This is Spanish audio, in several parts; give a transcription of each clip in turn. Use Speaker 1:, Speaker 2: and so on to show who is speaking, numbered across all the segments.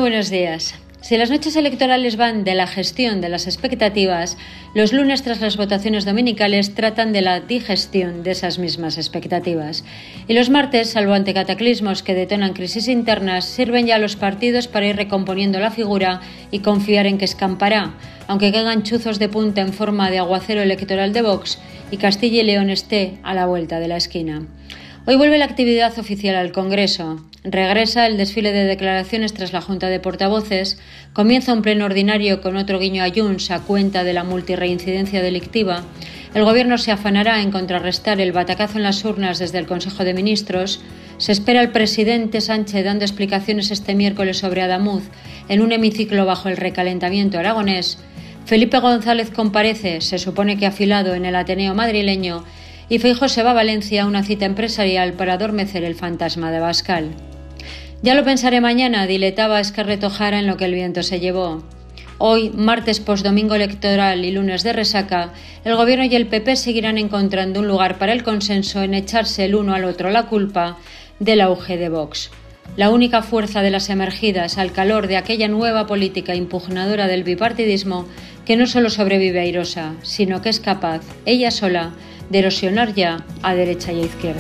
Speaker 1: buenos días. Si las noches electorales van de la gestión de las expectativas, los lunes tras las votaciones dominicales tratan de la digestión de esas mismas expectativas. Y los martes, salvo ante cataclismos que detonan crisis internas, sirven ya a los partidos para ir recomponiendo la figura y confiar en que escampará, aunque caigan chuzos de punta en forma de aguacero electoral de Vox y Castilla y León esté a la vuelta de la esquina. Hoy vuelve la actividad oficial al Congreso. Regresa el desfile de declaraciones tras la Junta de Portavoces, comienza un pleno ordinario con otro guiño a Junts a cuenta de la multirreincidencia delictiva, el Gobierno se afanará en contrarrestar el batacazo en las urnas desde el Consejo de Ministros, se espera al presidente Sánchez dando explicaciones este miércoles sobre Adamuz en un hemiciclo bajo el recalentamiento aragonés, Felipe González comparece, se supone que afilado en el Ateneo madrileño, y Feijóo se va a Valencia a una cita empresarial para adormecer el fantasma de Abascal. Ya lo pensaré mañana, diletaba Scarlett O'Hara en lo que el viento se llevó. Hoy, martes postdomingo electoral y lunes de resaca, el Gobierno y el PP seguirán encontrando un lugar para el consenso en echarse el uno al otro la culpa del auge de Vox. La única fuerza de las emergidas al calor de aquella nueva política impugnadora del bipartidismo que no solo sobrevive airosa, sino que es capaz, ella sola, de erosionar ya a derecha y a izquierda.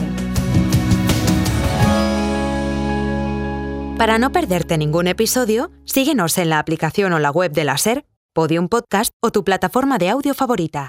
Speaker 2: Para no perderte ningún episodio, síguenos en la aplicación o la web de la SER, Podium Podcast o tu plataforma de audio favorita.